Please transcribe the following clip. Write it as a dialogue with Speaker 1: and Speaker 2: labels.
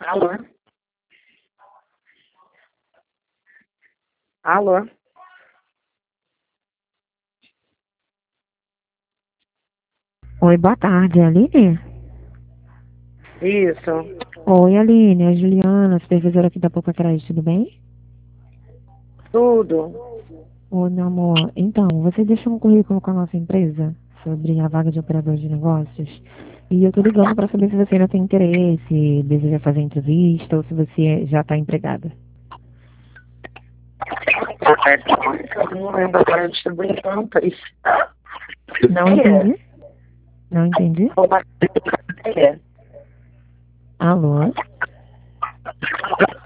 Speaker 1: Alô? Alô?
Speaker 2: Oi, boa tarde, Aline?
Speaker 1: Isso.
Speaker 2: Oi, Aline, é a Juliana, supervisora aqui da Pouco Atrás, tudo bem?
Speaker 1: Tudo.
Speaker 2: Oi, meu amor. Então, você deixou um currículo com a nossa empresa sobre a vaga de operador de negócios e eu tô ligando para saber se você ainda tem interesse, deseja fazer entrevista ou se você já está empregada.
Speaker 1: Eu não lembro agora de distribuir tantas.
Speaker 2: Não
Speaker 1: É.
Speaker 2: entendi? Não entendi?
Speaker 1: É.
Speaker 2: Alô?